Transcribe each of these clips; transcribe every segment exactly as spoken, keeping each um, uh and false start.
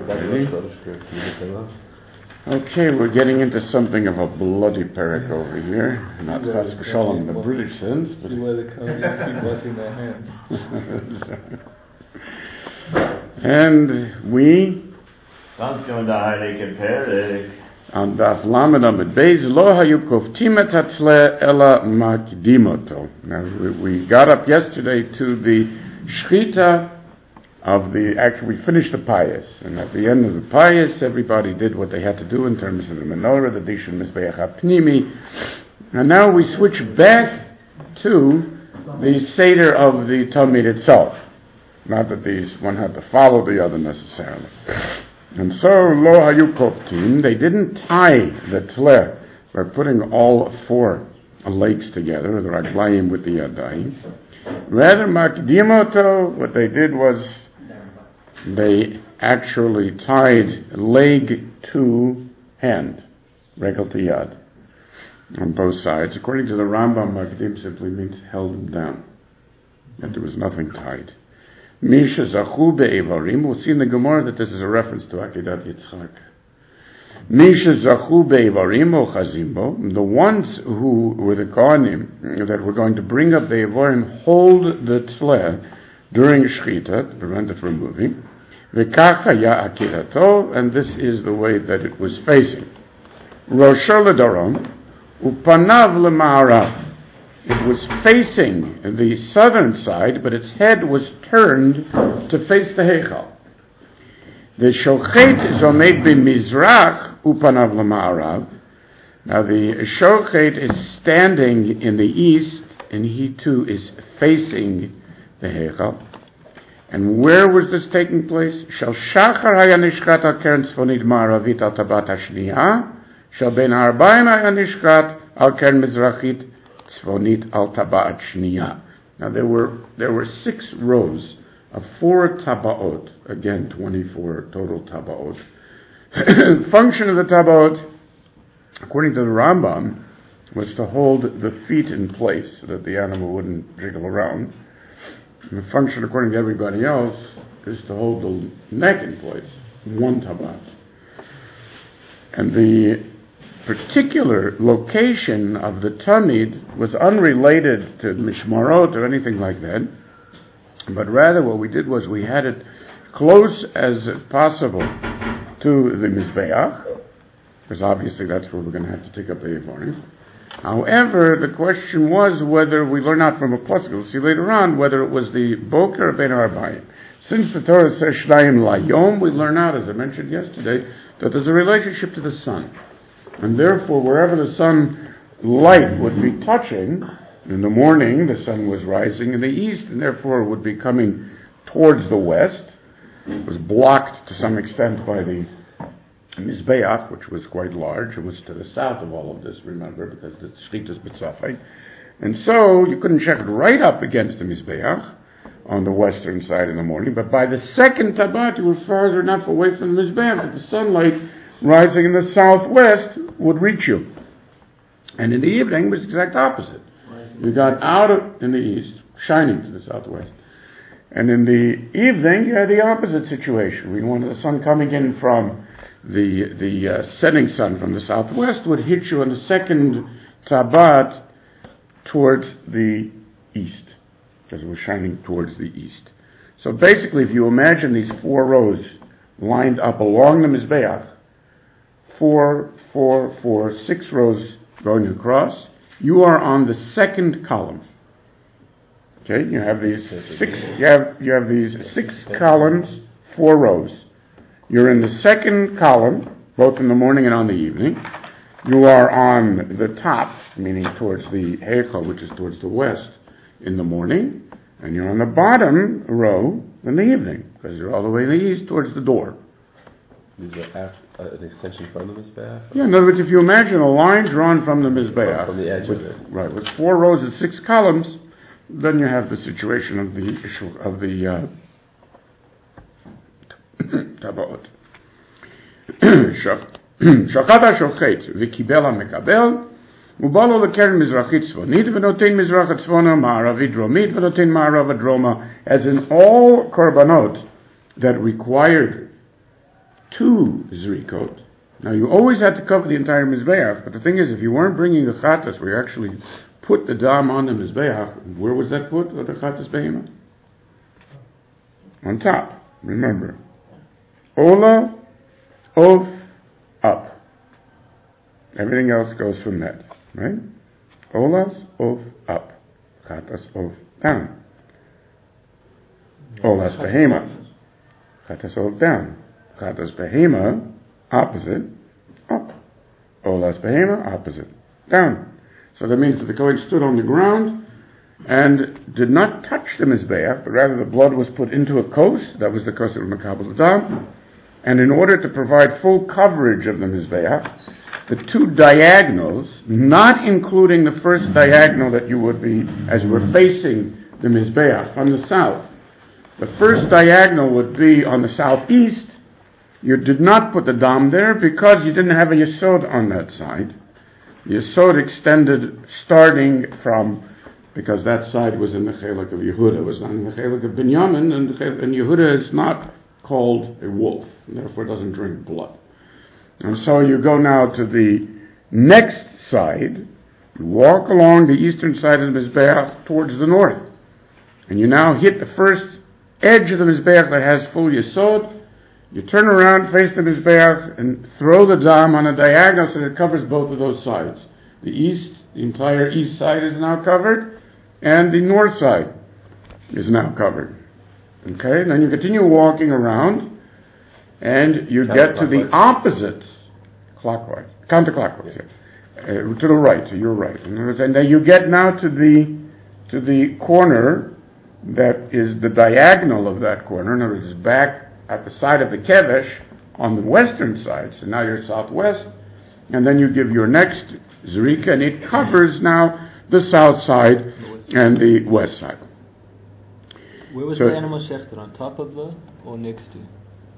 Okay, we're getting into something of a bloody perek over here. Not chas v'shalom in the British sense. But see why the Kohanim keep washing their hands. And we on Daf Lamed Amud Beis Lo Hayu Koftim et Hatzle Ela Makdimoto. Now we, we got up yesterday to the Shechita of the, actually we finished the Payas, and at the end of the Payas everybody did what they had to do in terms of the menorah, the Dishon Mizbeach HaPnimi, and now we switch back to the Seder of the Talmid itself. Not that these, one had to follow the other necessarily. And so, Lo Hayu Koftim, they didn't tie the Tleh by putting all four legs together, the Raglayim with the Yadayim. Rather, Makdimoto, what they did was they actually tied leg to hand, Regel to Yad, on both sides. According to the Rambam, Makdim simply means held them down, and there was nothing tied. Misha Zachu Be'evarim, we'll see in the Gemara that this is a reference to Akedat Yitzchak. Misha Zachu Be'evarim O Chazimbo, the ones who were the Kohanim that were going to bring up the Evarim hold the Tleh during Shechita, to prevent it from moving. V'kacha ya Akedato, and this is the way that it was facing. Rosho L'Darom, Upanav L'Ma'arav. It was facing the southern side, but its head was turned to face the Heichal. The Shochet is omed b'mizrach upanav l'ma'arav. Now the Shochet is standing in the east, and he too is facing the Heichal. And where was this taking place? Shal shachar haya nishkat al keren tzfonit ma'aravit al tabat hashniya, shal ben ha'arbaim haya nishkat al keren mizrachit tzfonit al tabat shniya. Now there were there were six rows of four tabaot, again twenty-four total tabaot. Function of the tabaot, according to the Rambam, was to hold the feet in place so that the animal wouldn't jiggle around. And the function, according to everybody else, is to hold the neck in place, one tabat. And the particular location of the Tamid was unrelated to Mishmarot or anything like that, but rather what we did was we had it close as possible to the Mizbeach, because obviously that's where we're going to have to take up the Evarim. However, the question was whether, we learn out from a pasuk, we'll see later on, whether it was the Boker Ben Arbayim. Since the Torah says Shnayim Layom, we learn out, as I mentioned yesterday, that there's a relationship to the sun. And therefore, wherever the sun light would be touching, in the morning the sun was rising in the east, and therefore it would be coming towards the west. It was blocked to some extent by the Mizbeach, which was quite large, and was to the south of all of this, remember, because the Shechita is B'tzafei. And so, you couldn't check it right up against the Mizbeach on the western side in the morning, but by the second Tabat, you were farther enough away from the Mizbeach that the sunlight rising in the southwest would reach you. And in the evening, it was the exact opposite. You got out of, in the east, shining to the southwest. And in the evening, you had the opposite situation. We wanted the sun coming in from the the uh, setting sun from the southwest would hit you on the second Tabat towards the east, because it was shining towards the east. So basically, if you imagine these four rows lined up along the Mizbeach, four, four, four, six rows going across, you are on the second column. Okay, you have these six, you have, you have these six columns, four rows. You're in the second column, both in the morning and on the evening. You are on the top, meaning towards the Heichal, which is towards the west, in the morning. And you're on the bottom row in the evening, because you're all the way in the east towards the door. These are after, uh, an extension from the Mizbeach? Yeah, in other words, if you imagine a line drawn from the Mizbeach, from the edge with, of it. Right, with four rows and six columns, then you have the situation of the issue of the uh, Tabaot. Shachat HaShochet v'kibel HaMekabel ובא לו לקרן מזרחית צפונית ונותן מזרח הצפונה מערבית דרומית ונותן מערב הדרומה, as in all korbanot that required two zrikot. Now you always had to cover the entire Mizbeach, but the thing is, if you weren't bringing the Chatas, where you actually put the dam on the Mizbeach, where was that put, or the Chatas Behemah? On top, remember. Ola, Of, up. Everything else goes from that, right? Olas, Of, up. Chatas, Of, down. Olas Behemah. Chatas, Of, down. Chatas Behemah, opposite, up. Olas Behemah, opposite, down. So that means that the Kohen stood on the ground and did not touch the Mizbeach, but rather the blood was put into a kos, that was the kos of Makabel Adam, and in order to provide full coverage of the Mizbeach, the two diagonals, not including the first diagonal that you would be, as you were facing the Mizbeach from the south, the first diagonal would be on the southeast. You did not put the dam there because you didn't have a yesod on that side. The yesod extended starting from, because that side was in the chelik of Yehuda, was not in the chelik of Binyamin, and, and Yehuda is not called a wolf, and therefore doesn't drink blood. And so you go now to the next side, you walk along the eastern side of the Mizbeach towards the north, and you now hit the first edge of the Mizbeach that has full yesod. You turn around, face the Mizbeach, and throw the dam on a diagonal so that it covers both of those sides. The east, the entire east side is now covered, and the north side is now covered. Okay, and then you continue walking around, and you get to the opposite, clockwise, counterclockwise, yeah. uh, to the right, to your right. And then you get now to the to the corner that is the diagonal of that corner. In other words, it's back at the side of the Kevesh on the western side, so now you're southwest, and then you give your next Zrika, and it covers now the south side and the west side. Where was so, the animal shechted, on top of the, or next to?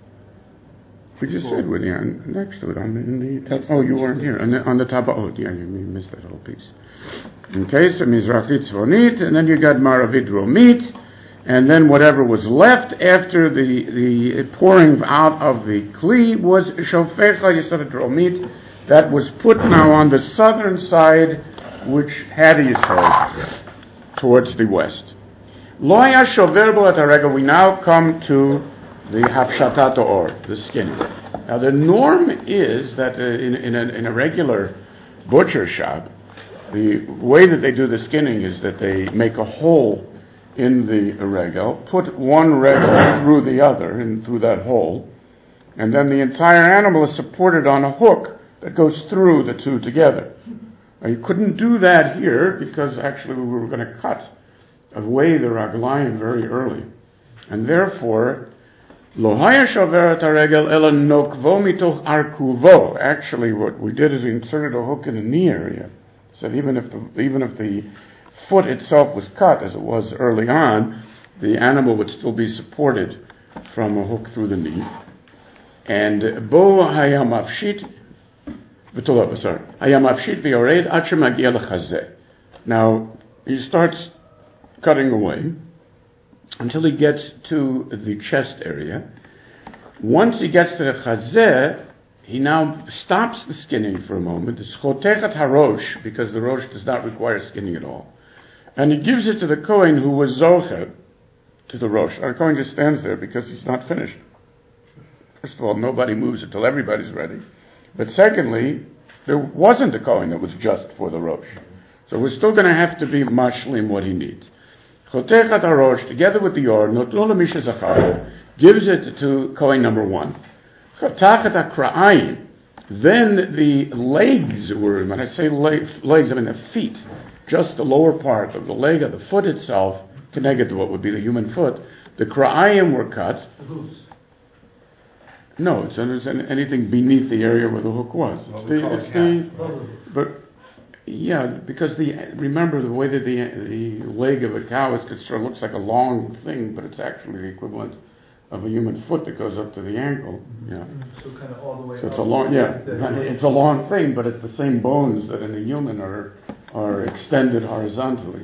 We just said with the next to it, on the, in the top, oh, you weren't here, on the, on the top of, oh, yeah, you missed that whole piece. Okay, so Mizrachit Zvonit, and then you got Maravit Romit, and then whatever was left after the, the pouring out of the Kli was Shofecha Yesod Romit, that was put now on the southern side, which had a Yesod towards the west. Loya Shover Bo Atarega, we now come to the Hafshatat Or, the skinning. Now the norm is that uh, in, in, a, in a regular butcher shop, the way that they do the skinning is that they make a hole in the regel, put one regel through the other and through that hole, and then the entire animal is supported on a hook that goes through the two together. Now you couldn't do that here because actually we were going to cut away the raglayim very early, and therefore lo haya shaveret haregel ela nokvo mitoch arkuvo. Actually, what we did is we inserted a hook in the knee area, so that even if the even if the foot itself was cut, as it was early on, the animal would still be supported from a hook through the knee. And bo hayamafshit, sorry, hayamafshit v'yored ad shemagia lechazeh. Now he starts cutting away until he gets to the chest area. Once he gets to the chazeh, he now stops the skinning for a moment. It's chotechat harosh, because the rosh does not require skinning at all. And he gives it to the Kohen who was zocher to the rosh. Our Kohen just stands there because he's not finished. First of all, nobody moves until everybody's ready. But secondly, there wasn't a Kohen that was just for the rosh. So we're still going to have to be mashlim what he needs. Chotechat harosh, together with the yor, notnu lemisha zachar, gives it to Kohen number one. Chatachat hakra'ayim, then the legs were, when I say legs, I mean the feet, just the lower part of the leg of the foot itself, connected to what would be the human foot, the kra'ayim were cut. The hooves. No, it's, it's anything beneath the area where the hook was. What It's we the, call it's a the, calf. but, yeah, because the, remember the way that the, the leg of a cow is constructed, looks like a long thing, but it's actually the equivalent of a human foot that goes up to the ankle. Yeah. So kind of all the way So it's up. a long, yeah, it's a long thing, but it's the same bones that in a human are are extended horizontally.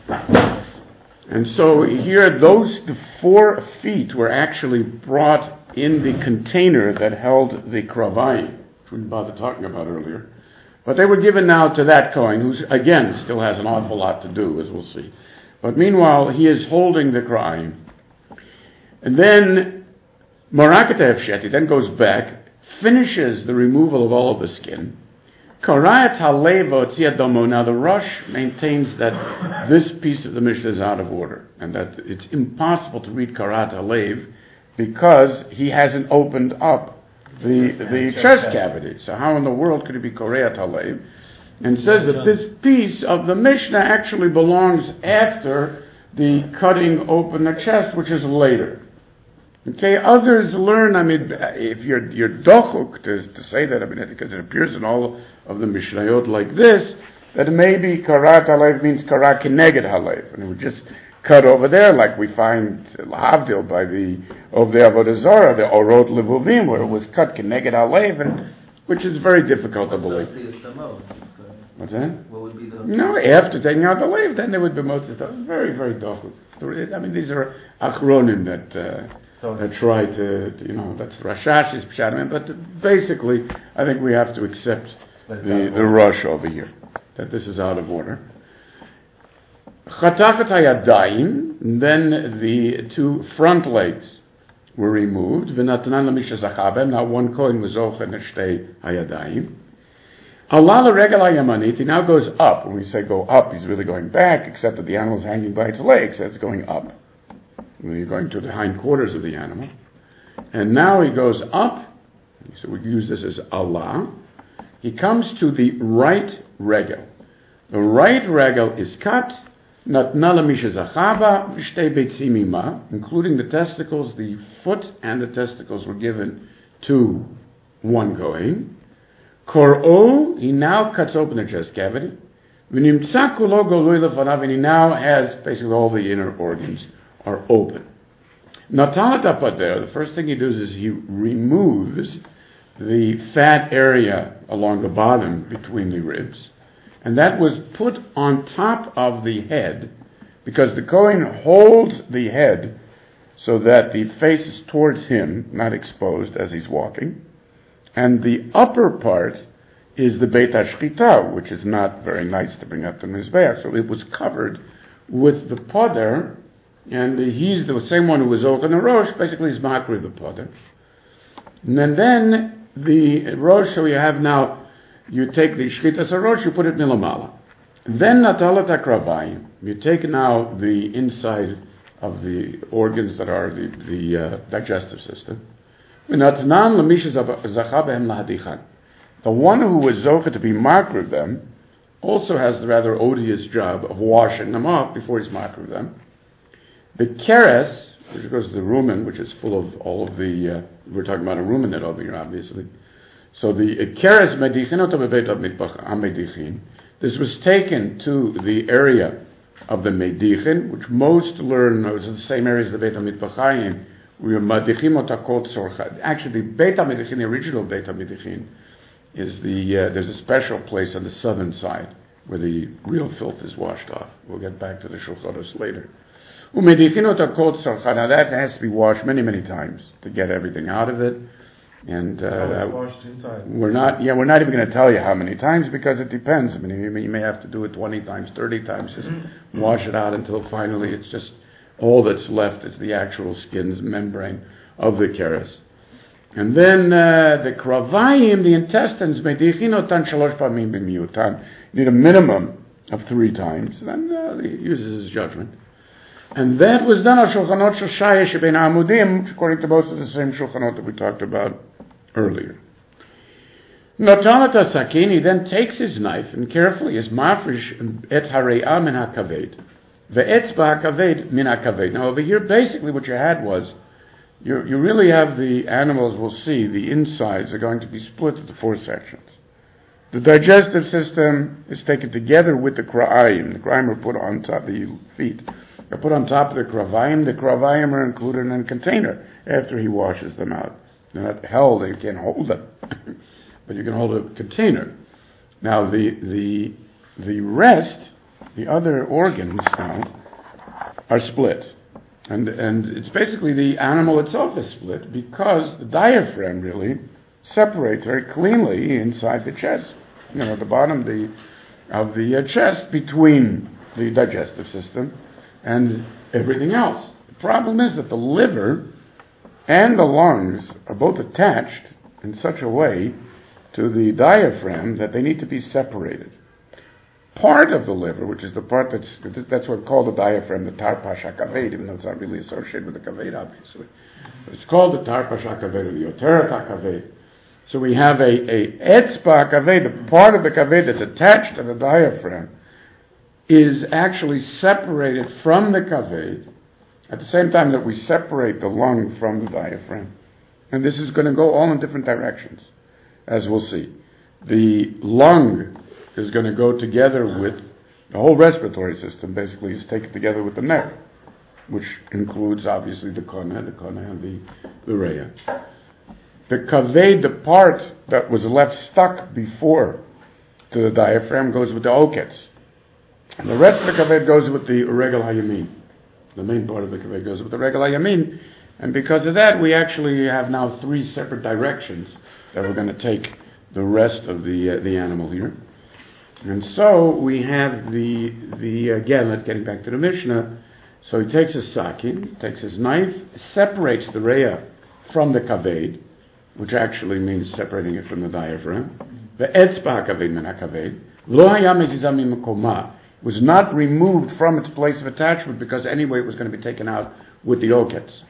And so here, those the four feet were actually brought in the container that held the kravayim, which we didn't bother talking about earlier. But they were given now to that Kohen, who again still has an awful lot to do, as we'll see. But meanwhile, he is holding the kravayim. And then Morakata Hefshet, then goes back, finishes the removal of all of the skin. Karayat Halevo Tziadomo. Now the Rosh maintains that this piece of the Mishnah is out of order, and that it's impossible to read Karayat Halev because he hasn't opened up the the chest cavity. So how in the world could it be Karayat Halev? And says that this piece of the Mishnah actually belongs after the cutting open the chest, which is later. Okay, others learn, I mean, if you're, you're dochuk to, to say that, I mean, because it appears in all of the Mishnayot like this, that maybe karat halev means karat keneged halev, and it would just cut over there, like we find lahavdil by the, of the Avodah Zarah, the Orot Levuvim, where it was cut keneged halev, and, which is very difficult to believe. What's that? What would be the... No, after taking out the leaf, then there would be most of stuff. Very, very dochuk. I mean, these are achronim that... Uh, So I try to, you know, that's Rashash's pshat, but basically, I think we have to accept the, the rush over here, that this is out of order. Chatafet hayadayim, then the two front legs were removed. V'natanan l'misha zachabem, now one kohen was zochen shtei hayadayim. Allah l'regel hayamanit, he now goes up. When we say go up, he's really going back, except that the animal is hanging by its legs, so it's going up. When you're going to the hindquarters of the animal. And now he goes up, so we use this as Allah. He comes to the right regel. The right regel is cut, natna l'misha zachava v'shtei beitzim ima, including the testicles, the foot and the testicles were given to one kohen. Kor'o, he now cuts open the chest cavity. V'nimtza kulo goloi lefanav, and he now has basically all the inner organs are open. Natalat apader, the first thing he does is he removes the fat area along the bottom between the ribs, and that was put on top of the head, because the Kohen holds the head so that the face is towards him, not exposed as he's walking, and the upper part is the Beit HaShchita, which is not very nice to bring up the Mizbeach, so it was covered with the pader. And he's the same one who was Ochen Rosh, basically is Makri the Potter. And then, then the Rosh, so you have now, you take the Shchitas Rosh, you put it Milamala. Then Natalat HaKravayim, you take now the inside of the organs that are the, the uh, digestive system. The one who was Zocha to be Makri them also has the rather odious job of washing them off before he's Makri them. The keres, which goes to the rumen, which is full of all of the, uh, we're talking about a ruminant over here, obviously. So the keres medichinot medichin. This was taken to the area of the medichin, which most learn is the same area as the Beit HaMitbachayim, where medichim otakot sorcha. Actually, the Beit HaMedichin, the original Beit HaMedichin, is the uh, there's a special place on the southern side where the real filth is washed off. We'll get back to the Shulchan Aruch later. Now that has to be washed many, many times to get everything out of it. And uh, washed inside. we're not, yeah, we're not even going to tell you how many times, because it depends. I mean, you may, you may have to do it twenty times, thirty times, just wash it out until finally it's just all that's left is the actual skin's membrane of the keres. And then uh, the kravayim, the intestines, medichin shalosh pamim b'miyutan, need a minimum of three times. Then uh, he uses his judgment. And that was done on Shulchanot Shoshaya Shebein Amudim, according to most of the same Shulchanot that we talked about earlier. Notalat Sakin, he then takes his knife and carefully is mafresh et hare'ah min hakaved, ve'etzba hakaved min hakaved. Now over here, basically what you had was, you you really have the animals, will see, the insides are going to be split into four sections. The digestive system is taken together with the kra'ayim. The kra'ayim are put on top of the feet. They're put on top of the kravayim. The kravayim are included in a container after he washes them out. They're not held, you can't hold them. But you can hold a container. Now the the the rest, the other organs now, are split. And, and it's basically the animal itself is split because the diaphragm really separates very cleanly inside the chest, you know, at the bottom of the, of the uh, chest between the digestive system and everything else. The problem is that the liver and the lungs are both attached in such a way to the diaphragm that they need to be separated. Part of the liver, which is the part that's, that's what's called the diaphragm, the tarpash hakaved, even though it's not really associated with the kaved, obviously. But it's called the tarpash hakaved, or the yoteret hakaved. So we have a, a etzba hakaved, the part of the kaved that's attached to the diaphragm, is actually separated from the kaved at the same time that we separate the lung from the diaphragm. And this is going to go all in different directions, as we'll see. The lung is going to go together with the whole respiratory system, basically is taken together with the neck, which includes obviously the kona, the kona and the, the reya. The kaved, the part that was left stuck before to the diaphragm, goes with the oketz. And the rest of the kaved goes with the regel hayamin. The main part of the kaved goes with the regel hayamin. And because of that, we actually have now three separate directions that we're going to take the rest of the uh, the animal here. And so we have the, the again, let's getting back to the Mishnah. So he takes his sakin, takes his knife, separates the reya from the kaved, which actually means separating it from the diaphragm. The etzba kaved min hakaved. Lo haya mezizah mimekoma. Was not removed from its place of attachment because anyway it was going to be taken out with the oketz.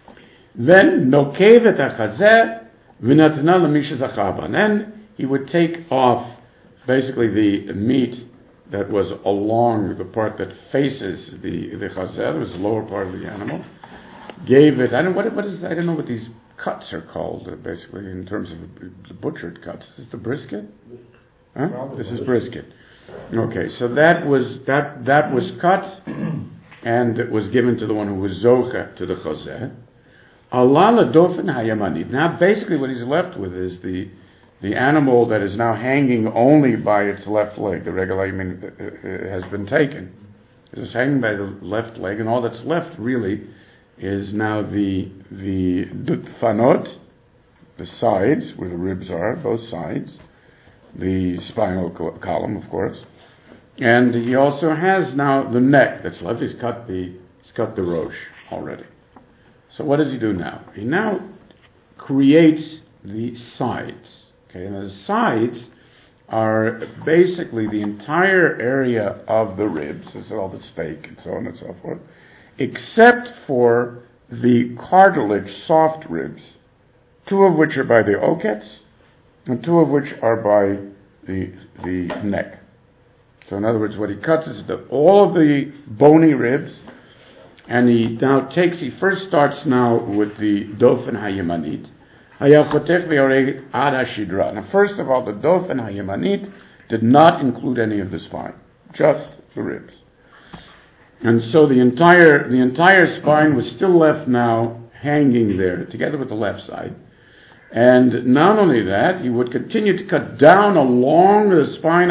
Then nokevet hachazeh v'natna l'misha zachaba. And then he would take off basically the meat that was along the part that faces the the chazeh, was the lower part of the animal. Gave it. I don't what what is I don't know what these cuts are called uh, basically in terms of the butchered cuts. Is this the brisket? Huh? This is brisket. Okay, so that was that that was cut, and it was given to the one who was zocha to the chazeh. Allah dofen hayamani. Now, basically, what he's left with is the the animal that is now hanging only by its left leg. The regel hayamin has been taken. It's hanging by the left leg, and all that's left really is now the the dutfanot, the sides where the ribs are, both sides. The spinal column, of course, and he also has now the neck that's left. He's cut the he's cut the rosh already. So what does he do now? He now creates the sides. Okay, and the sides are basically the entire area of the ribs, this is all the steak and so on and so forth, except for the cartilage soft ribs, two of which are by the oketz, and two of which are by the the neck. So in other words, what he cuts is the, all of the bony ribs, and he now takes, he first starts now with the dofen hayamanit. Now first of all, the dofen hayamanit did not include any of the spine, just the ribs. And so the entire the entire spine was still left now hanging there, together with the left side. And not only that, he would continue to cut down along the spine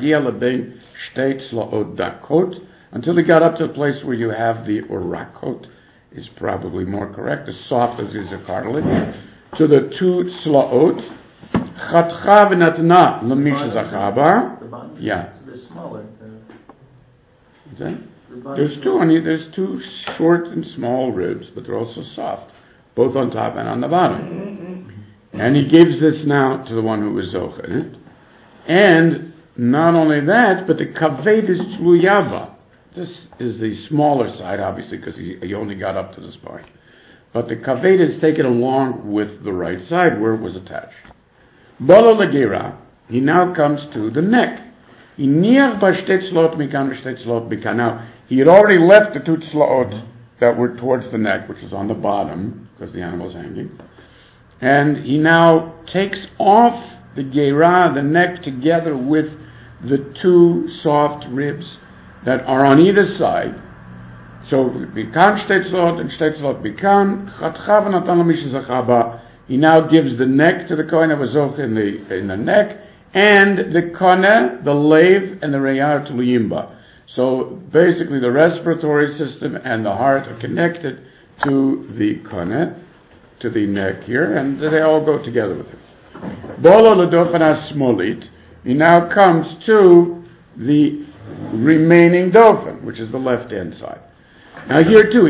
until he got up to the place where you have the urakot, is probably more correct, as soft as is a cartilage, to the two slaot. Chatcha v'natna l'misha zachaba. Yeah. The smaller. What's that? There's two on you. There's two short and small ribs, but they're also soft, both on top and on the bottom. And he gives this now to the one who was zocher. And not only that, but the kaved is tluyava. This is the smaller side, obviously, because he, he only got up to the spine. But the kaved is taken along with the right side where it was attached. Bolo lagira, he now comes to the neck. He niach b'shtet tzlot mikan b'shtet tzlot mikan. Now, he had already left the two tzlot that were towards the neck, which is on the bottom, because the animal's hanging. And he now takes off the geirah, the neck, together with the two soft ribs that are on either side. So, bikan shtetzlot and shtetzlot bikan, chatcha v'natan l'misha zachaba. He now gives the neck to the kohen avazoch in the in the neck, and the kone, the lave, and the reyar to liyimba. So basically the respiratory system and the heart are connected to the konet, to the neck here, and they all go together with it. Bolo l'dofen smolit, he now comes to the remaining dofen, which is the left-hand side. Now here too,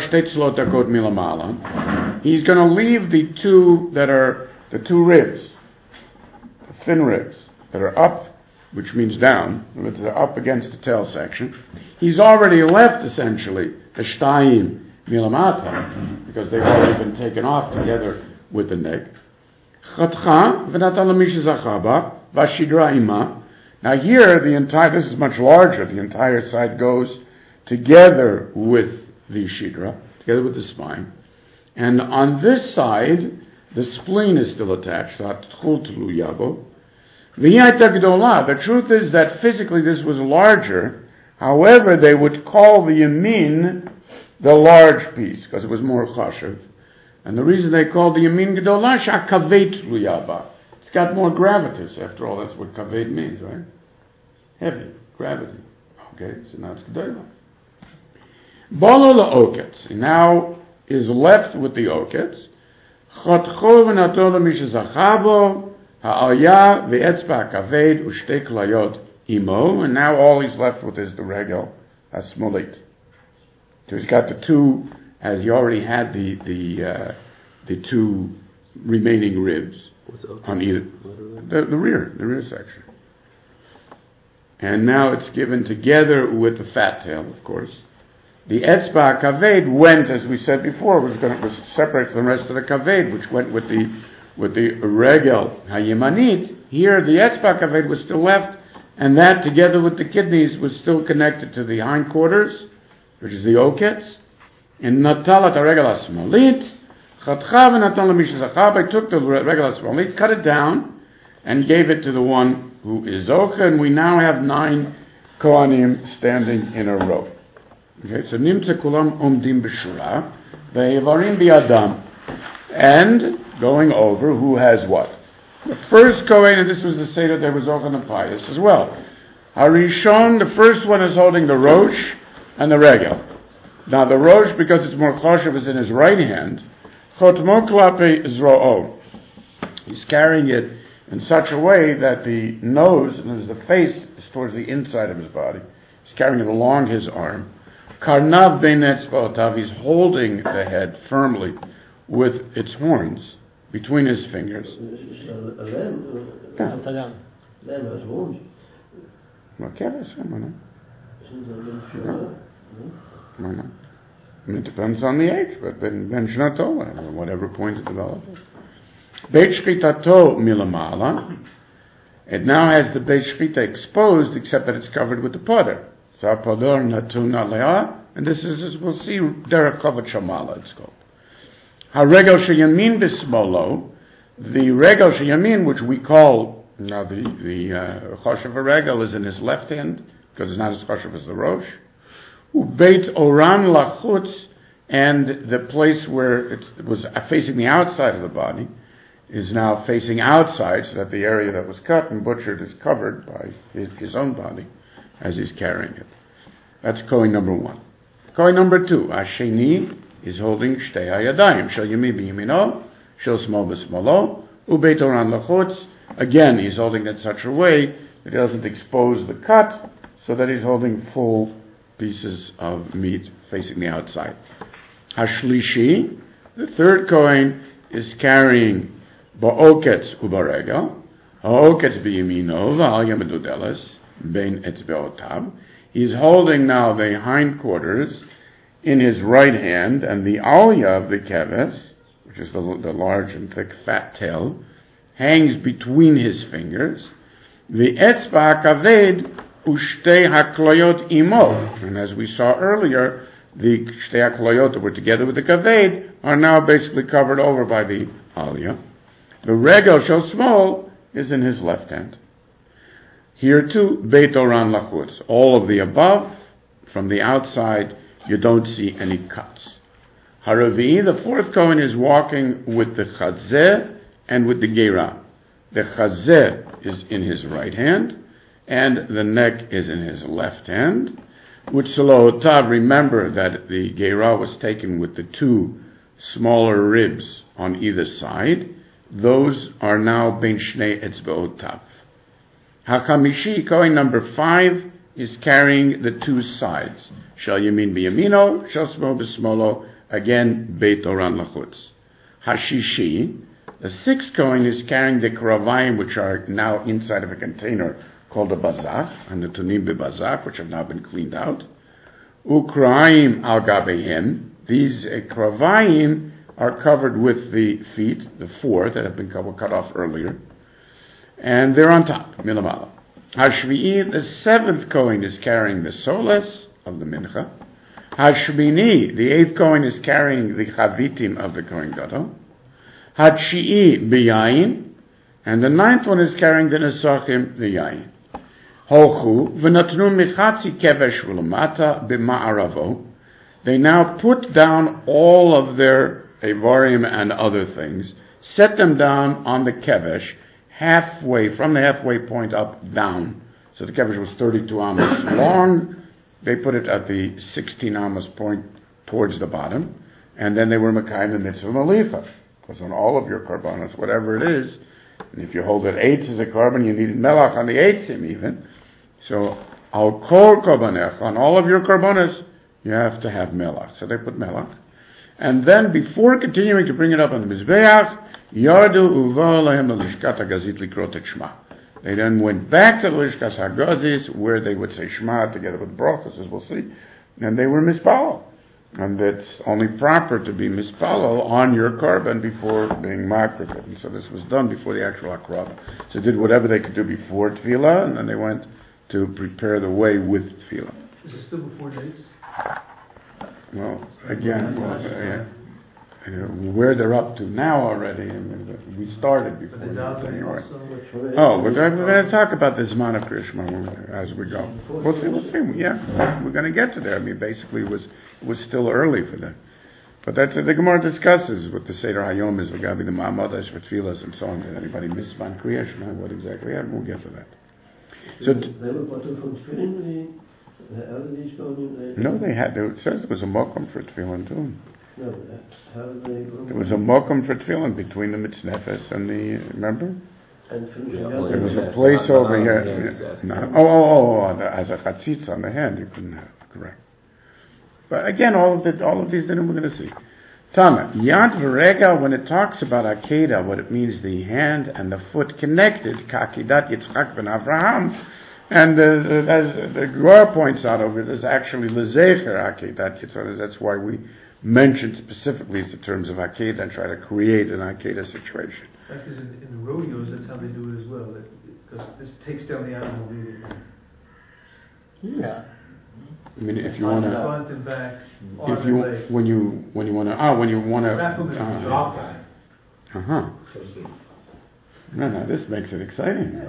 he's going to leave the two that are, the two ribs, the thin ribs, that are up, which means down, they're up against the tail section. He's already left, essentially, the shtayim milamata, because they've already been taken off together with the neck. Now here, the entire, this is much larger, the entire side goes together with the shidra, together with the spine. And on this side, the spleen is still attached. The truth is that physically this was larger. However, they would call the yamin the large piece, because it was more chashuv. And the reason they called the yamin gedolah, shakavet luyaba. It's got more gravitas. After all, that's what kavet means, right? Heavy, gravity. Okay, so now it's gedolah. Bolo la'oketz. He now is left with the oketz. Chotcho v'nato l'mishazachabo ha'alya v'etzba kaved u'shtei klayot imo. And now all he's left with is the regel, ha-smolit. So he's got the two, as he already had the the uh, the two remaining ribs on either the, the rear, the rear section. And now it's given together with the fat tail, of course. The etzba kaved went, as we said before, was going to was separate from the rest of the kaved, which went with the with the regel hayemanit. Here, the etzba kaved was still left, and that, together with the kidneys, was still connected to the hindquarters, which is the oketz. And natalat regel asmolit, chatcha v'natan l'mishazachab. I took the regel asmolit, cut it down, and gave it to the one who is zocha. And we now have nine kohanim standing in a row. Okay, so nimtze kulam omdim b'shura, ve'evarim bi'adam, and going over who has what. The first kohen, and this was the seder there was Zocha and Pius as well. Harishon, the first one is holding the rosh and the regel. Now the rosh, because it's more choshev, is in his right hand. Chotmo klape zro'o. He's carrying it in such a way that the nose, and the face, is towards the inside of his body. He's carrying it along his arm. Karnav bein etzbaotav, he's holding the head firmly with its horns between his fingers. I mean, it depends on the age, but Ben Shnato, whatever point it develops. Beit Shchitato milamala. It now has the Beit Shchita exposed, except that it's covered with the potter. Zapodor natun alea, and this is, as we'll see, derech kavod shamala, it's called. HaRegel sheyamin bismolo, the regel sheyamin, which we call, now the, the, uh, choshev regel is in his left hand, because it's not as choshev as the rosh. Ubeit oran lachutz, and the place where it was facing the outside of the body is now facing outside, so that the area that was cut and butchered is covered by his, his own body as he's carrying it. That's Kohen number one. Kohen number two, Asheni, is holding shtei hayadayim, shel yamin b'yamino, shel smol b'smolo, ubeit oran lachutz. Again, he's holding it in such a way that he doesn't expose the cut, so that he's holding full pieces of meat facing the outside. Hashlishi, the third Kohen, is carrying ba'oketz ubaregel, ha'oketz b'yamino, v'al yamedudeles, bein etzbeotav. He's holding now the hindquarters in his right hand, and the alya of the keves, which is the, the large and thick fat tail, hangs between his fingers. The etzba kaved ushtei haklayot imo, and as we saw earlier, the shtei haklayot that were together with the kaved are now basically covered over by the alya. The regel shel smol is in his left hand. Here too, beit oran lachutz. All of the above, from the outside, you don't see any cuts. Haravi, the fourth Kohen, is walking with the chazeh and with the gerah. The chazeh is in his right hand, and the neck is in his left hand. Utsalotav, remember that the Geirah was taken with the two smaller ribs on either side. Those are now ben shnei etzbeotav. Hakamishi, Kohen number five, is carrying the two sides. Shal yamin biyamino, shal smo b'smolo, again, beit oran lachutz. Hashishi, the sixth Kohen, is carrying the karavayim, which are now inside of a container called a bazach, and the tunim b'bazach, which have now been cleaned out. Ukraim al gabehem, these uh, karavayim are covered with the feet, the four that have been cut, cut off earlier, and they're on top, milamala. Hashvi'i, the seventh Kohen, is carrying the soles of the mincha. Hashmini, the eighth Kohen, is carrying the chavitim of the Kohen Gadol. Hadshi'i b'yayin, and the ninth one is carrying the nesachim, the yayin. Holchu v'natnu michatzi kevesh v'lamata b'ma'aravo. They now put down all of their avarim and other things, set them down on the kevesh, halfway, from the halfway point up, down. So the kevesh was thirty-two amos long. They put it at the sixteen amos point towards the bottom, and then they were makayim the mitzvah malicha. Because on all of your karbanos, whatever it is, and if you hold it eight as a carbon, you need melach on the eitzim even. So, al kol karbanech, on all of your karbanos, you have to have melach. So they put melach. And then, before continuing to bring it up on the mizbeach, yardu uva lahem l'lishkat hagazit likrot et shema. They then went back to the lishkas hagazis, where they would say shema together with brachos, as we'll see, and they were mispalal. And it's only proper to be mispalal on your korban before being makriv. And so this was done before the actual akrava. So they did whatever they could do before tefillah, and then they went to prepare the way with tefillah. Is it still before dates? Well, again, well, uh, uh, where they're up to now already, I mean, we started before the thing, right? Oh, we're going, we're going to talk about the Zman of Krishma as we go. We'll see, we'll see, yeah, we're going to get to there. I mean, basically it was, it was still early for them. But that's what the Gemara discusses, what the Seder Hayom is, the Gabi, the Ma'amadas, for Tfilas, and so on. Did anybody miss Zman Kriyashma? What exactly happened? We'll get to that. So, t- no, they had, it says there was a mokum for tefillin too. No, how did they... There was a mokum for tefillin between the mitznefes and the, remember? And from Yeah, the well, other... There was a Yeah, place not- over not here. on the hand, he's asking. No, oh, oh, oh, oh, as a chatzitz on the hand, you couldn't have, correct. But again, all of the, all of these, then we're going to see. Tana, Yad v'rega, when it talks about Akedah, what it means, the hand and the foot connected, Ka'akedat Yitzchak ben Avraham, and uh, as the Gemara points out over, there's actually Lezecher Akedat Yitzchak, that's why we mention specifically the terms of Akedah and try to create an Akedah situation. That is in, in the rodeos, that's how they do it as well, because this takes down the animal really. Yeah. I mean, if you On want the to, front and back, arm if you, and leg. when you, when you want to, ah, when you want to, Wrap 'em in uh, drop. uh-huh. No, no, this makes it exciting.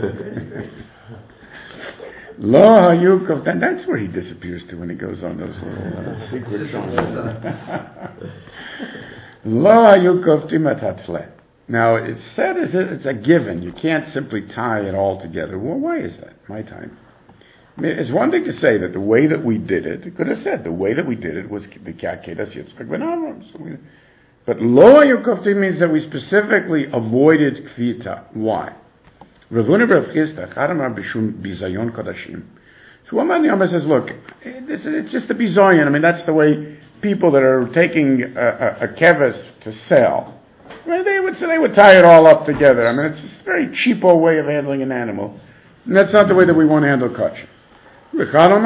Lo hayukov, then that's where he disappears to when he goes on those little uh, secret songs. Lo hayukov timatatzle. Now, it's said as it's a given. You can't simply tie it all together. Well, why is that? My time. I mean, it's one thing to say that the way that we did it, it could have said the way that we did it was the Ka'akedas Yitzchak ben Avram. So we, but lo hayukofti means that we specifically avoided kvita. Why? Ravuna Rav Chisda, Charamar b'shum bizayon kodashim. So one man Yama says, look, it's, it's just a bizayon. I mean, that's the way people that are taking a, a, a keves to sell, I mean, they would say they would tie it all up together. I mean, it's just a very cheapo way of handling an animal. And that's not the way that we want to handle kosher. The other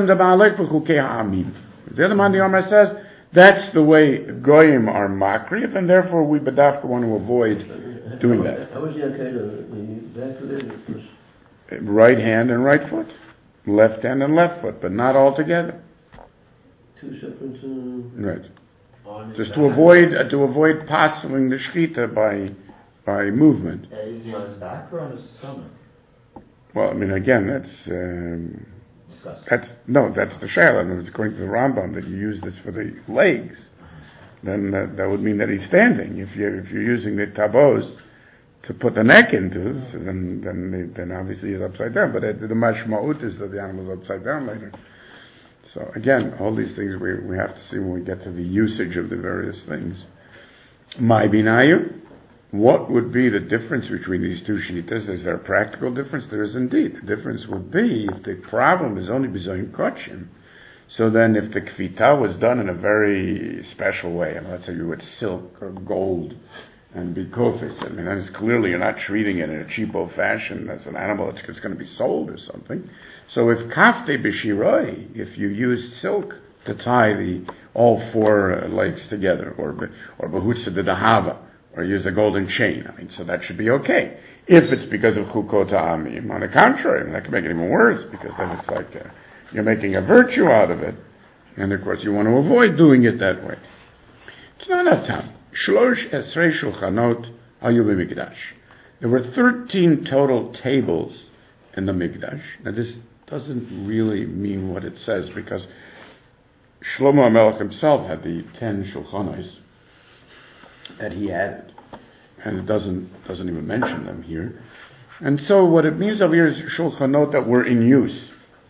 man, the Yomar says, that's the way goyim are makrif, and therefore we bedafka want to avoid doing that. How was the Akedah? The back leg was... Right hand and right foot. Left hand and left foot, but not all together. Two separate... Uh... Right. Just to avoid, uh, to avoid passing the shechita by, by movement. Is he on his back or on his stomach? Well, I mean, again, that's, um, Disgusting. that's, no, that's the shaila. It's according to the Rambam that you use this for the legs. Then uh, that would mean that he's standing. If you're, if you're using the tabos to put the neck into, so then then then obviously he's upside down. But the mashma'ut is that the animal is upside down later. So again, all these things we we have to see when we get to the usage of the various things. My binayu, what would be the difference between these two shitas? Is there a practical difference? There is indeed. The difference would be if the problem is only bizoyin kochim. So then if the kvita was done in a very special way, and let's say you with silk or gold, and be kofis, I mean, that is clearly you're not treating it in a cheapo fashion as an animal that's going to be sold or something. So if kafte b'shiroi, if you use silk to tie the all four uh, legs together, or or behutza de dahava, or use a golden chain, I mean, so that should be okay. If it's because of chukota amim, on the contrary, that can make it even worse, because then it's like uh, you're making a virtue out of it, and of course you want to avoid doing it that way. It's not a time. Shlosh esrei shulchanot hayu b'mikdash. There were thirteen total tables in the mikdash. Now this doesn't really mean what it says, because Shlomo HaMelech himself had the ten shulchanos that he added, and it doesn't doesn't even mention them here. And so what it means over here is shulchanot that were in use,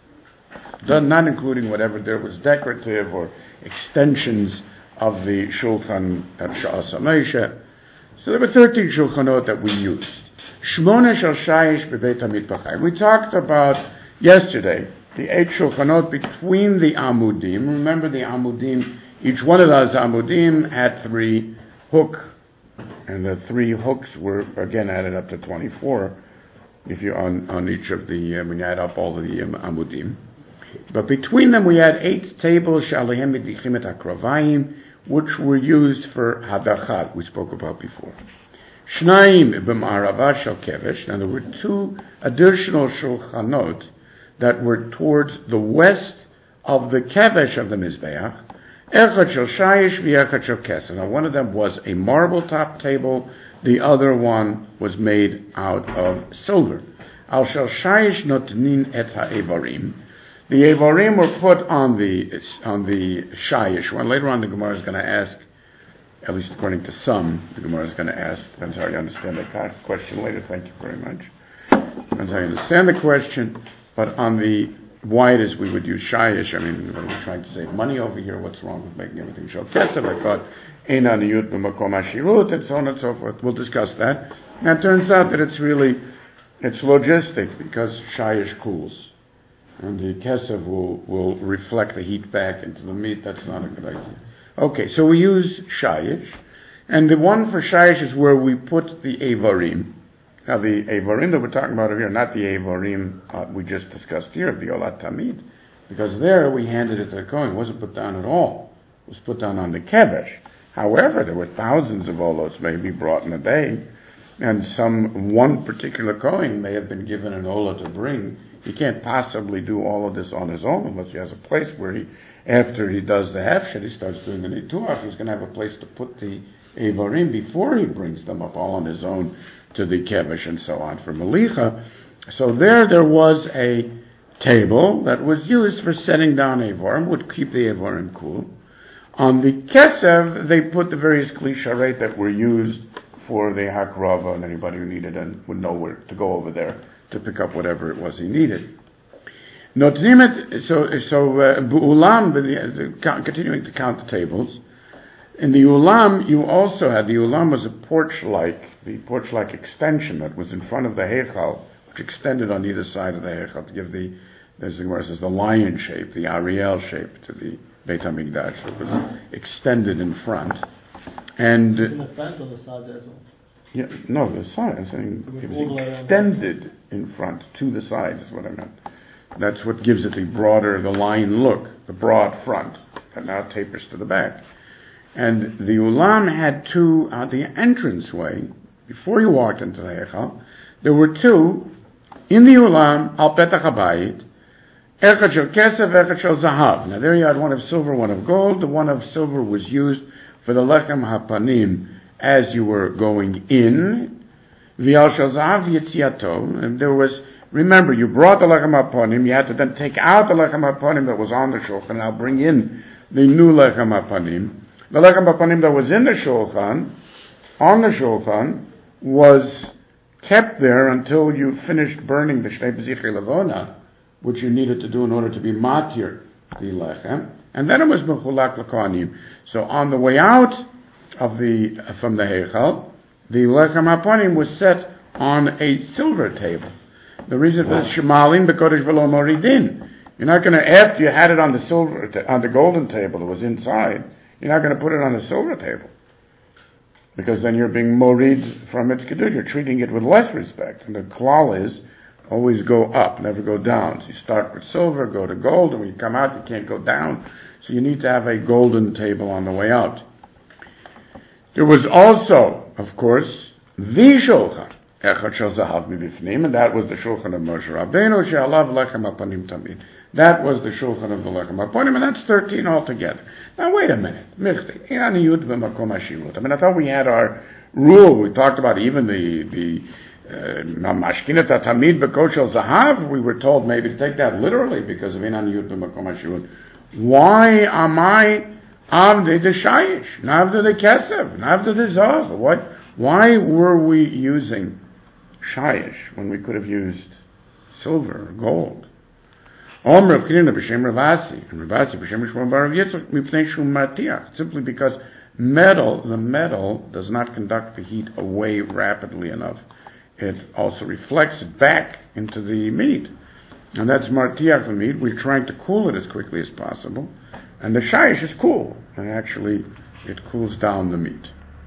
not including whatever there was decorative or extensions of the shulchan at Sha'as HaMoshe. So there were thirteen shulchanot that we used. Shmona shel shayish bebeit HaMitbachai. We talked about yesterday the eight shulchanot between the amudim. Remember the amudim, each one of those amudim had three hook, and the three hooks were again added up to twenty-four if you on, on each of the, uh, when you add up all the um, amudim. But between them we had eight tables, shalehem medichim et hakrovayim, which were used for hadachat, we spoke about before. Shnaim b'ma'arava shel kevesh, and there were two additional shulchanot that were towards the west of the kevesh of the mizbeach. Echad shel shayish v'echad shel kesef. Now one of them was a marble top table, the other one was made out of silver. Al shel shayish notnin et ha'evarim. The Evarim were put on the on the Shayish one. Later on the Gemara is going to ask, at least according to some, the Gemara is going to ask, depends how you understand the question later, thank you very much. Depends how you understand the question, but on the widest we would use Shayish. I mean, when we're trying to save money over here, what's wrong with making everything show Kesef? I thought, Ein aniyut b'makom hashirut, and so on and so forth. We'll discuss that. Now it turns out that it's really, it's logistic, because Shayish cools. And the kesef will, will reflect the heat back into the meat. That's not a good idea. Okay, so we use shayish. And the one for shayish is where we put the avarim. Now the avarim that we're talking about over here, not the avarim uh, we just discussed here, the olat tamid. Because there we handed it to the Kohen. It wasn't put down at all. It was put down on the kevesh. However, there were thousands of olos maybe brought in a day. And some, one particular Kohen may have been given an olah to bring. He can't possibly do all of this on his own unless he has a place where he, after he does the hefshet, he starts doing the nituach, he's going to have a place to put the avarim before he brings them up all on his own to the kevesh and so on for malicha. So there, there was a table that was used for setting down avarim, would keep the avarim cool. On the kesev, they put the various klisharet that were used for the hakrava, and anybody who needed and would know where to go over there to pick up whatever it was he needed. Notnimet, so, so, uh, Ulam, continuing to count the tables, in the Ulam, you also had, the Ulam was a porch-like, the porch-like extension that was in front of the Heichal, which extended on either side of the Heichal to give the, as the Gemara says, the lion shape, the Ariel shape to the Beit HaMikdash. So it was extended in front. And, It's in the front or the sides as well? Yeah, no, the side. I'm saying it was extended in front to the sides is what I meant. That's what gives it the broader, the line look, the broad front that now tapers to the back. And the Ulam had two at the entranceway. Before you walked into the Heichal, there were two in the Ulam al petach habayit, echad shel kesef, echad shel zahav. Now there you had one of silver, one of gold. The one of silver was used for the lechem hapanim as you were going in. V'al shel zahav yitziato. And there was, remember, you brought the lechem hapanim, you had to then take out the lechem hapanim that was on the shulchan, and I'll bring in the new lechem hapanim. The lechem hapanim that was in the shulchan, on the shulchan, was kept there until you finished burning the Shnei Bezichei Levona, which you needed to do in order to be matir the lechem, and then it was mechulak l'kohanim. So on the way out of the from the heichal, the lechem haponim was set on a silver table. The reason for this shemalim bekodesh v'lo moridin. You're not going to, after you had it on the silver ta- on the golden table that was inside, you're not going to put it on the silver table, because then you're being morid from its kedusha. You're treating it with less respect. And the klal is always go up, never go down. So you start with silver, go to gold, and when you come out, you can't go down. So you need to have a golden table on the way out. There was also, of course, the shulchan, echad shel zahav mibifnim, and that was the shulchan of Moshe Rabbeinu, she'alav lechem hapanim tamid. That was the shulchan of the lechem hapanim, and that's thirteen altogether. Now wait a minute, michti, aniyut b'makom hashivut. I mean, I thought we had our rule. We talked about even the the mashkinet tamid b'koshel zahav. We were told maybe to take that literally because of inaniyut b'makom hashivut. Why am I avdei de shayish, navdei de kesev, navdei de zav? What? Why were we using shayish when we could have used silver or gold? Omer of Kirina b'shem Ravasi, and Ravasi b'shem Shmuel bar Rav Yitzchak mipnei shu matiach, simply because metal, the metal does not conduct the heat away rapidly enough. It also reflects it back into the meat. And that's martiach the meat. We're trying to cool it as quickly as possible. And the shayish is cool. And actually, it cools down the meat.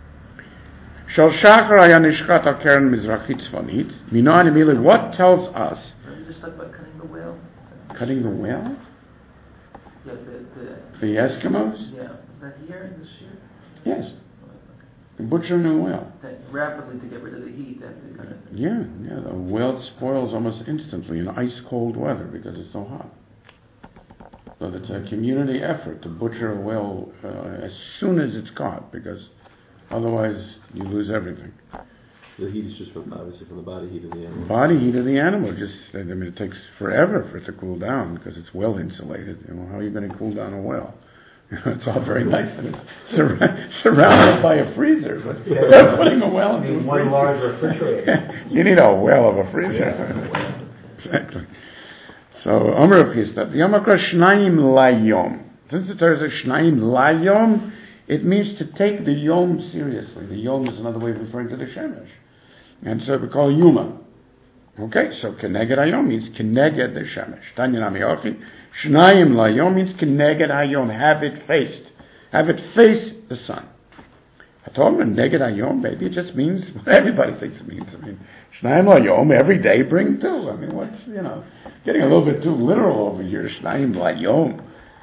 Shal shachar haya nishchat al keren mizrachit tzfonit. Mino animili, what tells us? You just talked about cutting the whale. Cutting the whale? Yeah, the, the, The Eskimos? yeah. Is that here in this year? Yes. The butcher and the whale. That rapidly to get rid of the heat, they have to kind of. Yeah, yeah. The whale spoils almost instantly in ice cold weather because it's so hot. So it's a community effort to butcher a whale uh, as soon as it's caught, because otherwise you lose everything. The heat is just from, obviously from the body heat of the animal. Body heat of the animal, just, I mean, it takes forever for it to cool down because it's well insulated. You know, how are you going to cool down a whale? You know, it's all very nice that it's sur- surrounded by a freezer, but they're putting a well into a One freezer. large refrigerator. You need a well of a freezer. Exactly. So, Omer of Chisda, the Yomakra Shnayim Layom. Since the Torah says Shnayim Layom, it means to take the Yom seriously. The Yom is another way of referring to the Shemesh. And so we call Yuma. Okay, so Keneged Hayom means Keneged the Shemesh. Tanya Nami Ochi. Shnayim Layom means Keneged Hayom. Have it faced. Have it face the sun. I told him Neged Hayom, maybe it just means what everybody thinks it means. I mean, Shnayim Layom, every day bring two. I mean, what's, you know, getting a little bit too literal over here. Shnayim Layom.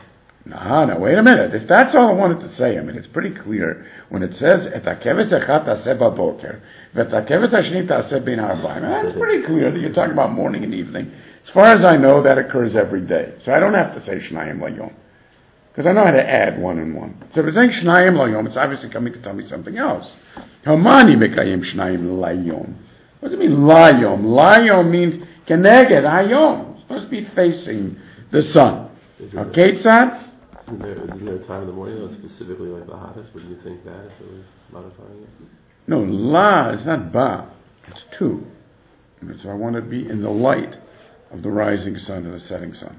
No, no, wait a minute. If that's all I wanted to say, I mean, it's pretty clear when it says, Et hakeves echad taseh baboker, v'et hakeves hashni taseh bin ha'arbaim. That's pretty clear that you're talking about morning and evening. As far as I know, that occurs every day. So I don't have to say Shnayim Layom. Because I know how to add one and one. So if it's saying Shnayim Layom, it's obviously coming to tell me something else. Hamani mekayim Shnayim Layom. What does it mean, Layom? Layom means Keneged Hayom. It's supposed to be facing the sun. Okay, Tzad? Isn't there, isn't there a time in the morning that's specifically like the hottest? Would you think that if it was modifying it? No, La is not Ba. It's two. So I want to be in the light of the rising sun and the setting sun.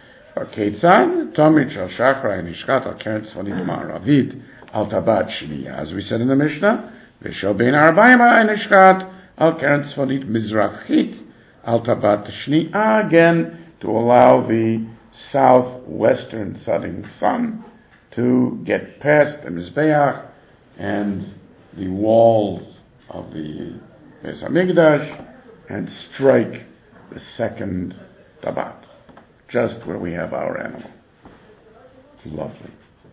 Ketzad, Tomit Shal Shachra Nishkat Al Keren Tzfonit Ma'aravit Al Tabat Shniya. As we said in the Mishnah, V'shel Bein Arbaim Nishkat Al Keren Tzfonit Mizrachit Al Tabat Shniya. Again, to allow the southwestern setting sun to get past the Mizbeach and the walls of the Beis Hamikdash and strike the second Tabat, just where we have our animal. Lovely.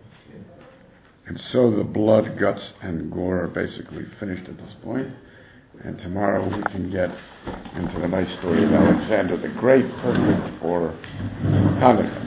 And so the blood, guts, and gore are basically finished at this point. And tomorrow we can get into the nice story of Alexander the Great, perfect for Hanukkah.